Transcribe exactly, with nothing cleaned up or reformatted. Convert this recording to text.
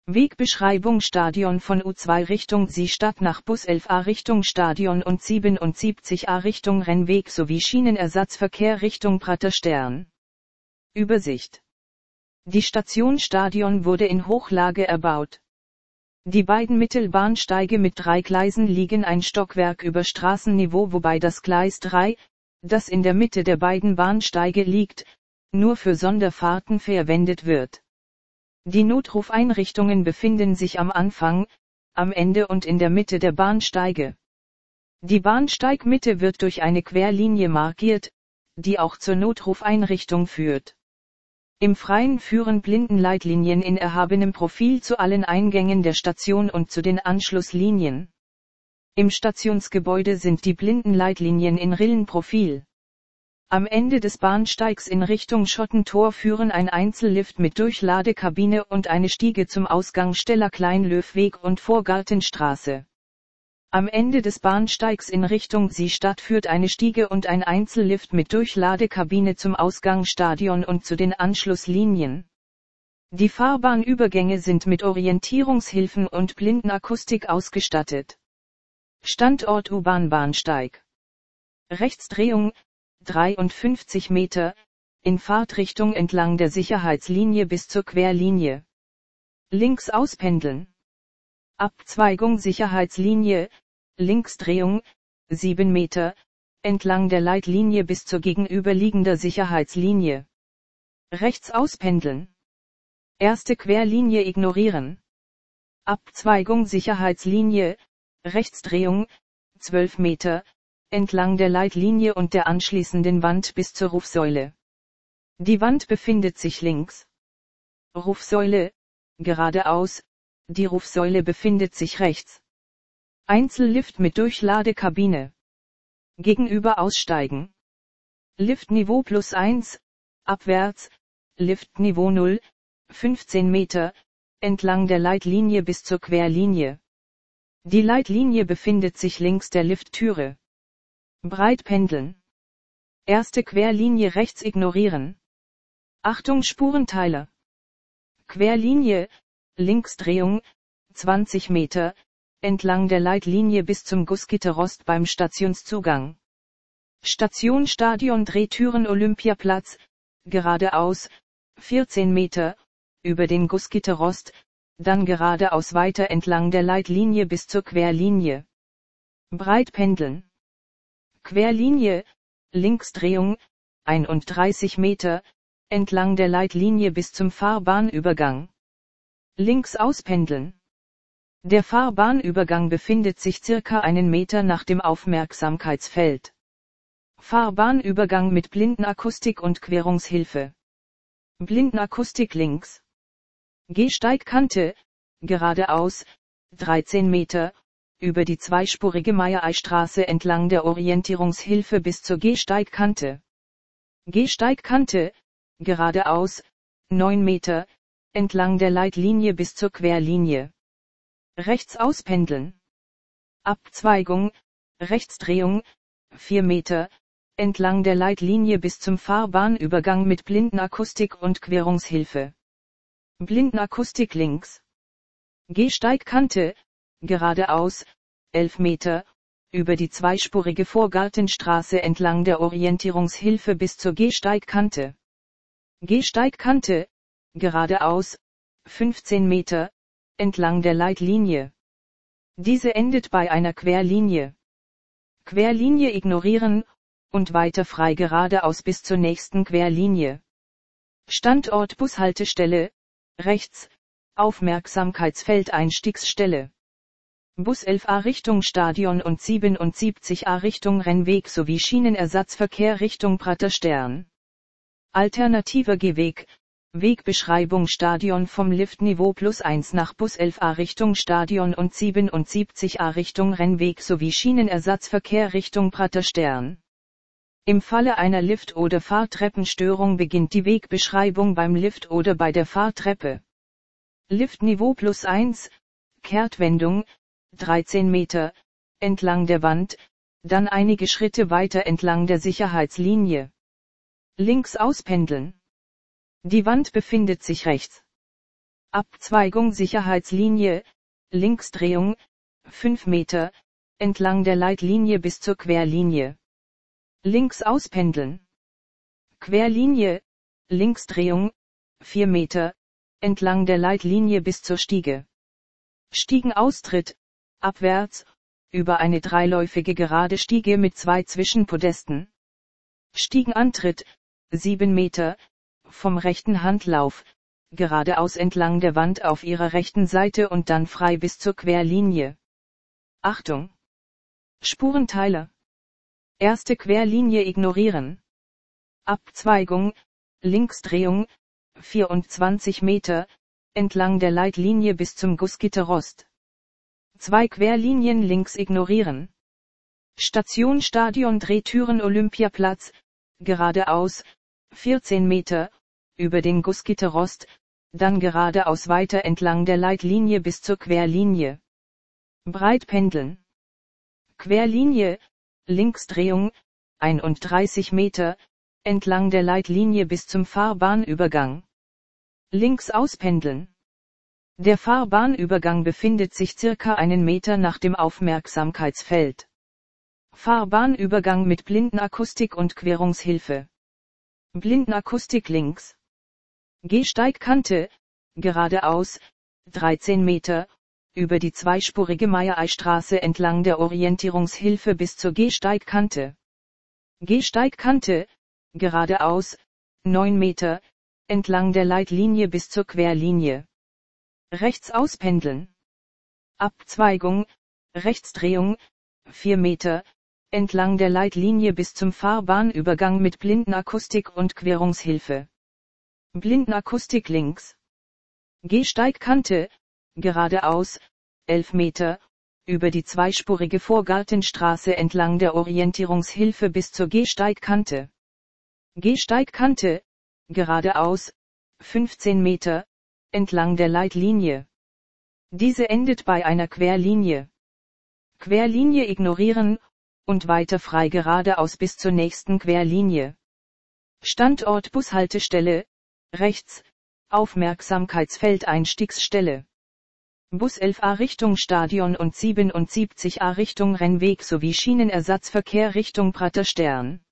Wegbeschreibung: Stadion von U zwei Richtung Sie-Stadt nach Bus elf a Richtung Stadion und siebenundsiebzig a Richtung Rennweg sowie Schienenersatzverkehr Richtung Praterstern. Übersicht: Die Station Stadion wurde in Hochlage erbaut. Die beiden Mittelbahnsteige mit drei Gleisen liegen ein Stockwerk über Straßenniveau, wobei das Gleis drei, das in der Mitte der beiden Bahnsteige liegt, nur für Sonderfahrten verwendet wird. Die Notrufeinrichtungen befinden sich am Anfang, am Ende und in der Mitte der Bahnsteige. Die Bahnsteigmitte wird durch eine Querlinie markiert, die auch zur Notrufeinrichtung führt. Im Freien führen Blindenleitlinien in erhabenem Profil zu allen Eingängen der Station und zu den Anschlusslinien. Im Stationsgebäude sind die Blindenleitlinien in Rillenprofil. Am Ende des Bahnsteigs in Richtung Schottentor führen ein Einzellift mit Durchladekabine und eine Stiege zum Ausgang Steller Kleinlöwweg und Vorgartenstraße. Am Ende des Bahnsteigs in Richtung Sie-Stadt führt eine Stiege und ein Einzellift mit Durchladekabine zum Ausgang Stadion und zu den Anschlusslinien. Die Fahrbahnübergänge sind mit Orientierungshilfen und Blindenakustik ausgestattet. Standort U-Bahn-Bahnsteig. Rechtsdrehung, dreiundfünfzig Meter, in Fahrtrichtung entlang der Sicherheitslinie bis zur Querlinie. Links auspendeln. Abzweigung Sicherheitslinie, Linksdrehung, sieben Meter, entlang der Leitlinie bis zur gegenüberliegender Sicherheitslinie. Rechts auspendeln. Erste Querlinie ignorieren. Abzweigung Sicherheitslinie, Rechtsdrehung, zwölf Meter, entlang der Leitlinie und der anschließenden Wand bis zur Rufsäule. Die Wand befindet sich links. Rufsäule, geradeaus, die Rufsäule befindet sich rechts. Einzellift mit Durchladekabine. Gegenüber aussteigen. Liftniveau plus eins, abwärts, Liftniveau null, fünfzehn Meter, entlang der Leitlinie bis zur Querlinie. Die Leitlinie befindet sich links der Lifttüre. Breit pendeln. Erste Querlinie rechts ignorieren. Achtung Spurenteiler. Querlinie, Linksdrehung, zwanzig Meter, entlang der Leitlinie bis zum Gussgitterrost beim Stationszugang. Station Stadion Drehtüren Olympiaplatz, geradeaus, vierzehn Meter, über den Gussgitterrost, dann geradeaus weiter entlang der Leitlinie bis zur Querlinie. Breit pendeln. Querlinie, Linksdrehung, einunddreißig Meter, entlang der Leitlinie bis zum Fahrbahnübergang. Links auspendeln. Der Fahrbahnübergang befindet sich circa einen Meter nach dem Aufmerksamkeitsfeld. Fahrbahnübergang mit Blindenakustik und Querungshilfe. Blindenakustik links. Gehsteigkante, geradeaus, dreizehn Meter, über die zweispurige Meiereistraße entlang der Orientierungshilfe bis zur Gehsteigkante. Gehsteigkante, geradeaus, neun Meter, entlang der Leitlinie bis zur Querlinie. Rechts auspendeln. Abzweigung, Rechtsdrehung, vier Meter, entlang der Leitlinie bis zum Fahrbahnübergang mit Blindenakustik und Querungshilfe. Blindenakustik links. Gehsteigkante, geradeaus, elf Meter, über die zweispurige Vorgartenstraße entlang der Orientierungshilfe bis zur Gehsteigkante. Gehsteigkante, geradeaus, fünfzehn Meter, entlang der Leitlinie. Diese endet bei einer Querlinie. Querlinie ignorieren, und weiter frei geradeaus bis zur nächsten Querlinie. Standort Bushaltestelle, rechts, Aufmerksamkeitsfeld Einstiegsstelle. Bus elf a Richtung Stadion und siebenundsiebzig a Richtung Rennweg sowie Schienenersatzverkehr Richtung Praterstern. Alternativer Gehweg, Wegbeschreibung Stadion vom Liftniveau plus eins nach Bus elf a Richtung Stadion und siebenundsiebzig a Richtung Rennweg sowie Schienenersatzverkehr Richtung Praterstern. Im Falle einer Lift- oder Fahrtreppenstörung beginnt die Wegbeschreibung beim Lift oder bei der Fahrtreppe. Liftniveau plus eins, Kehrtwendung, dreizehn Meter, entlang der Wand, dann einige Schritte weiter entlang der Sicherheitslinie. Links auspendeln. Die Wand befindet sich rechts. Abzweigung Sicherheitslinie, Linksdrehung, fünf Meter, entlang der Leitlinie bis zur Querlinie. Links auspendeln. Querlinie, Linksdrehung, vier Meter, entlang der Leitlinie bis zur Stiege. Stiegenaustritt, abwärts, über eine dreiläufige gerade Stiege mit zwei Zwischenpodesten. Stiegenantritt, sieben Meter, vom rechten Handlauf, geradeaus entlang der Wand auf ihrer rechten Seite und dann frei bis zur Querlinie. Achtung! Spurenteiler. Erste Querlinie ignorieren. Abzweigung, Linksdrehung, vierundzwanzig Meter, entlang der Leitlinie bis zum Gussgitterrost. Zwei Querlinien links ignorieren. Station Stadion Drehtüren Olympiaplatz, geradeaus, vierzehn Meter, über den Gussgitterrost, dann geradeaus weiter entlang der Leitlinie bis zur Querlinie. Breit pendeln. Querlinie, Linksdrehung, einunddreißig Meter, entlang der Leitlinie bis zum Fahrbahnübergang. Links auspendeln. Der Fahrbahnübergang befindet sich circa einen Meter nach dem Aufmerksamkeitsfeld. Fahrbahnübergang mit Blindenakustik und Querungshilfe. Blindenakustik links. Gehsteigkante, geradeaus, dreizehn Meter, über die zweispurige Meiereistraße entlang der Orientierungshilfe bis zur Gehsteigkante. Gehsteigkante, geradeaus, neun Meter, entlang der Leitlinie bis zur Querlinie. Rechts auspendeln. Abzweigung, Rechtsdrehung, vier Meter, entlang der Leitlinie bis zum Fahrbahnübergang mit Blindenakustik und Querungshilfe. Blindenakustik links. Gehsteigkante, geradeaus, elf Meter, über die zweispurige Vorgartenstraße entlang der Orientierungshilfe bis zur Gehsteigkante. Gehsteigkante, geradeaus, fünfzehn Meter, entlang der Leitlinie. Diese endet bei einer Querlinie. Querlinie ignorieren, und weiter frei geradeaus bis zur nächsten Querlinie. Standort Bushaltestelle, rechts, Aufmerksamkeitsfeld Einstiegsstelle. Bus elf a Richtung Stadion und siebenundsiebzig a Richtung Rennweg sowie Schienenersatzverkehr Richtung Praterstern.